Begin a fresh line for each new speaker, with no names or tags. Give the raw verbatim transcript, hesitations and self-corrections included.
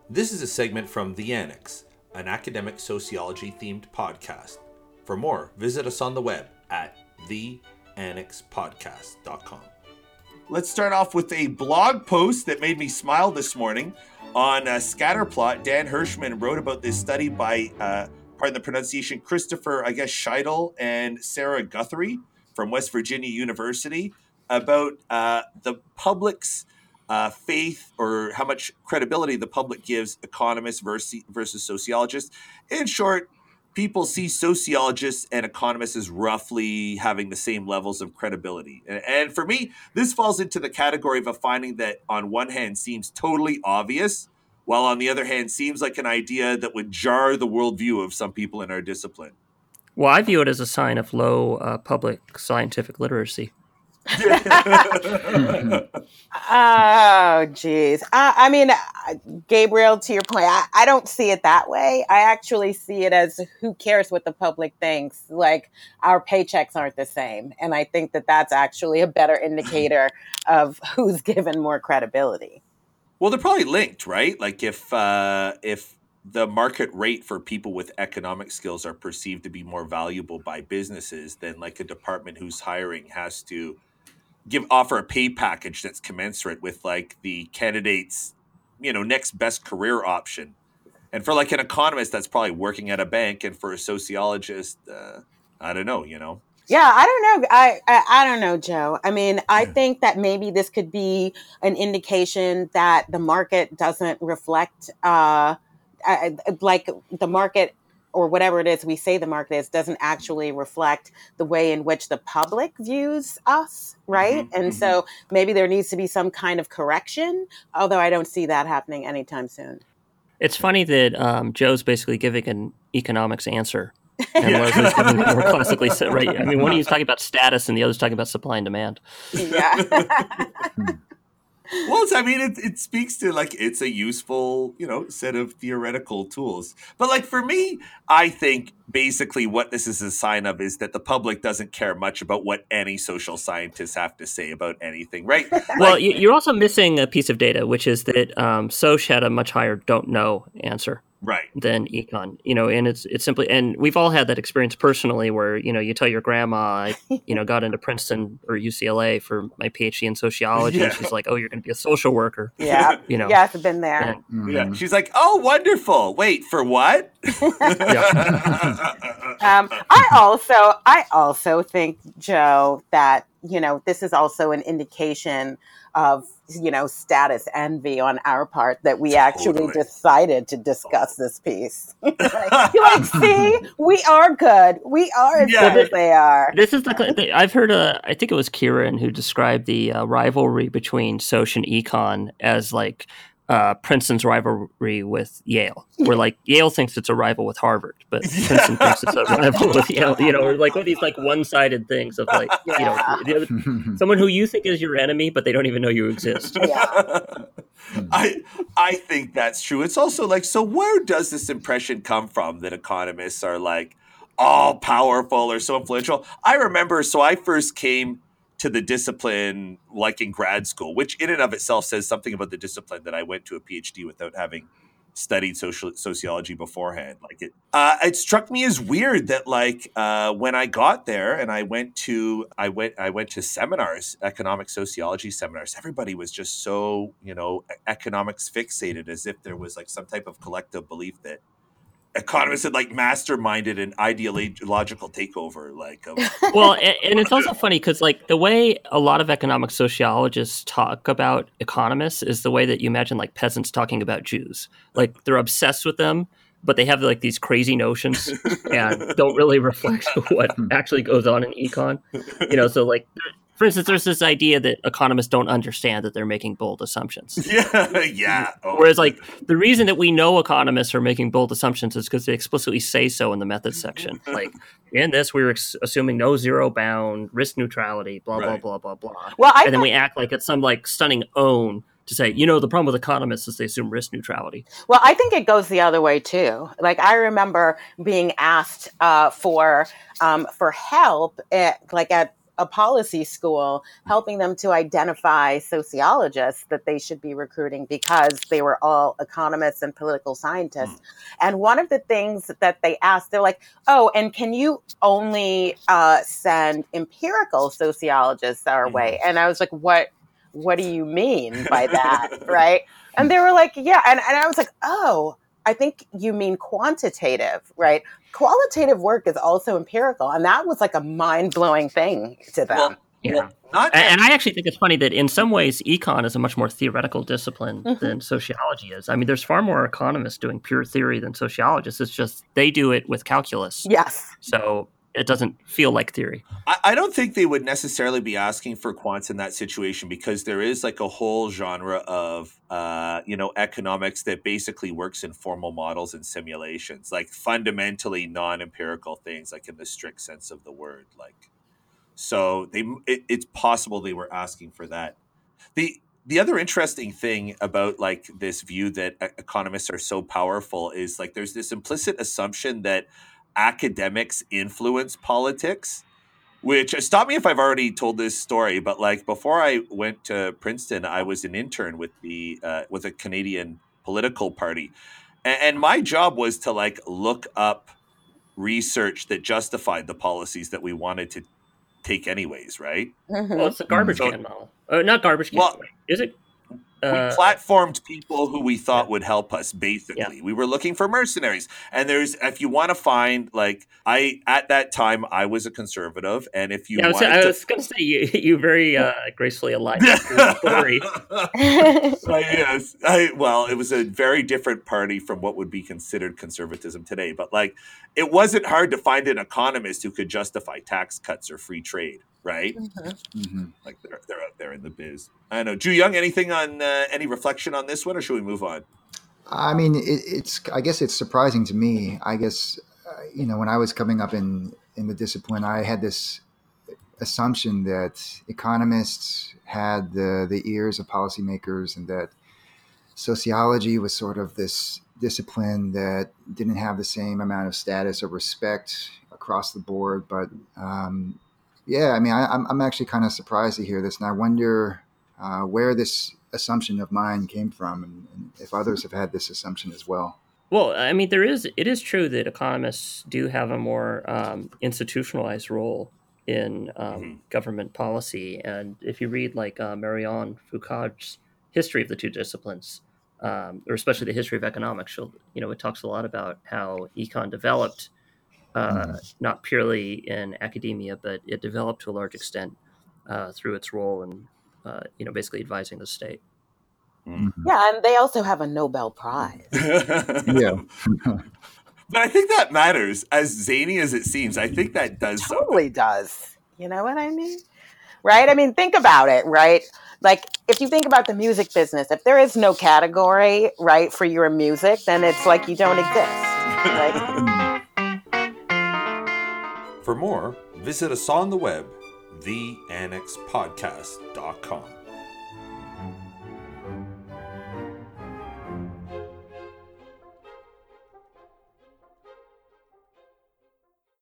This is a segment from The Annex, an academic sociology-themed podcast. For more, visit us on the web at the annex podcast dot com. Let's start off with a blog post that made me smile this morning. On uh, Scatterplot, Dan Hirschman wrote about this study by, uh, pardon the pronunciation, Christopher, I guess, Scheidel and Sarah Guthrie from West Virginia University about uh, the public's uh, faith or how much credibility the public gives economists versus, versus sociologists. In short, people see sociologists and economists as roughly having the same levels of credibility. And, and for me, this falls into the category of a finding that on one hand seems totally obvious, while on the other hand seems like an idea that would jar the worldview of some people in our discipline.
Well, I view it as a sign of low uh, public scientific literacy.
Oh, geez. Uh, I mean, uh, Gabriel, to your point, I, I don't see it that way. I actually see it as who cares what the public thinks? Like, our paychecks aren't the same. And I think that that's actually a better indicator of who's given more credibility.
Well, they're probably linked, right? Like if uh, if the market rate for people with economic skills are perceived to be more valuable by businesses, then like a department who's hiring has to give offer a pay package that's commensurate with like the candidate's, you know, next best career option. And for like an economist, that's probably working at a bank, and for a sociologist, uh, I don't know, you know.
Yeah, I don't know. I, I I don't know, Joe. I mean, I think that maybe this could be an indication that the market doesn't reflect, uh, uh, like the market or whatever it is we say the market is doesn't actually reflect the way in which the public views us, right?
Mm-hmm,
and
mm-hmm.
so maybe there needs to be some kind of correction, although I don't see that happening anytime soon.
It's funny that um, Joe's basically giving an economics answer. And yeah. Leslie's giving more classically, right? I mean, one of you's talking about status and the other's talking about supply and demand.
Yeah.
Well, it's, I mean, it, it speaks to like it's a useful, you know, set of theoretical tools. But like for me, I think basically what this is a sign of is that the public doesn't care much about what any social scientists have to say about anything, right? Like,
well, you're also missing a piece of data, which is that um, Soc had a much higher don't know answer.
Right.
Than econ, you know, and it's it's simply, and we've all had that experience personally where, you know, you tell your grandma, I, you know, got into Princeton or U C L A for my PhD in sociology, yeah. and she's like, oh, you're going to be a social worker.
Yeah.
You know.
Yeah, I've been there.
And, mm-hmm. Yeah. She's like, oh, wonderful. Wait, for what?
um, I also, I also think, Joe, that, you know, this is also an indication of, you know, status envy on our part that we actually totally. decided to discuss this piece. like, you're like, see, we are good. We are as yeah. good as they are.
This is the, I've heard, uh, I think it was Kieran who described the uh, rivalry between Soc and Econ as like uh, Princeton's rivalry with Yale, where like Yale thinks it's a rival with Harvard, but yeah. Princeton thinks it's a rival with Yale, you know, or like one of these like one-sided things of like, yeah. you know, the other, someone who you think is your enemy, but they don't even know you exist.
Yeah.
I I think that's true. It's also like, so where does this impression come from that economists are like all powerful or so influential? I remember, so I first came to the discipline like in grad school, which in and of itself says something about the discipline that I went to a PhD without having studied social sociology beforehand. Like it, uh, it struck me as weird that like uh, when I got there and I went to I went I went to seminars, economic sociology seminars. Everybody was just so, you know, economics fixated, as if there was like some type of collective belief that economists had like masterminded an ideological takeover. Like, of-
well, and, and it's also funny because like the way a lot of economic sociologists talk about economists is the way that you imagine like peasants talking about Jews. Like they're obsessed with them, but they have like these crazy notions and don't really reflect what actually goes on in econ. You know, so like. For instance, there's this idea that economists don't understand that they're making bold assumptions.
Yeah, yeah.
Oh. Whereas, like, the reason that we know economists are making bold assumptions is because they explicitly say so in the methods section. Like, in this, we're ex- assuming no zero bound, risk neutrality, blah,
right.
blah, blah, blah, blah.
Well, I
and then
thought-
we act like it's some, like, stunning own to say, you know, the problem with economists is they assume risk neutrality.
Well, I think it goes the other way, too. Like, I remember being asked uh, for um, for help, at, like, at a policy school, helping them to identify sociologists that they should be recruiting because they were all economists and political scientists. Mm. And one of the things that they asked, they're like, oh, and can you only uh, send empirical sociologists our mm. way? And I was like, what, what do you mean by that? Right. And they were like, yeah. And, and I was like, oh, I think you mean quantitative, right? Qualitative work is also empirical. And that was like a mind-blowing thing to them.
Well, yeah. Well, not and, and I actually think it's funny that in some ways, econ is a much more theoretical discipline mm-hmm. than sociology is. I mean, there's far more economists doing pure theory than sociologists. It's just they do it with calculus.
Yes.
So it doesn't feel like theory.
I, I don't think they would necessarily be asking for quants in that situation because there is like a whole genre of, uh, you know, economics that basically works in formal models and simulations, like fundamentally non-empirical things, like in the strict sense of the word. Like, so they, it, it's possible they were asking for that. The The other interesting thing about like this view that economists are so powerful is like there's this implicit assumption that academics influence politics, which stop me if I've already told this story, but like before I went to Princeton, I was an intern with the uh, with a Canadian political party, and, and my job was to like look up research that justified the policies that we wanted to take anyways, right?
Mm-hmm. Well, it's a garbage so, can model. Uh, not garbage can. Well, is it?
We uh, platformed people who we thought yeah. would help us, basically. Yeah. We were looking for mercenaries. And there's, if you want to find, like, I, at that time, I was a conservative. And if you
yeah, I was,
wanted
was
to...
going to say, you, you very uh, gracefully aligned the story.
uh, yes. I, well, it was a very different party from what would be considered conservatism today. But, like, it wasn't hard to find an economist who could justify tax cuts or free trade. Right? Mm-hmm. Mm-hmm. Like they're, they're out there in the biz. I don't know. Drew Young, anything on uh, any reflection on this one, or should we move on?
I mean, it, it's, I guess it's surprising to me. I guess, uh, you know, when I was coming up in, in the discipline, I had this assumption that economists had the, the ears of policymakers and that sociology was sort of this discipline that didn't have the same amount of status or respect across the board. But, um, Yeah, I mean, I, I'm I'm actually kind of surprised to hear this, and I wonder uh, where this assumption of mine came from, and, and if others have had this assumption as well.
Well, I mean, there is it is true that economists do have a more um, institutionalized role in um, mm-hmm. government policy, and if you read like uh, Marianne Foucault's history of the two disciplines, um, or especially the history of economics, she'll, you know, it talks a lot about how econ developed. Uh, not purely in academia, but it developed to a large extent uh, through its role in, uh, you know, basically advising the state.
Mm-hmm. Yeah, and they also have a Nobel Prize.
Yeah.
But I think that matters. As zany as it seems, I think that does.
It totally something. does. You know what I mean? Right? I mean, think about it, right? Like, if you think about the music business, if there is no category, right, for your music, then it's like you don't exist, right?
For more, visit us on the web, the annex podcast dot com.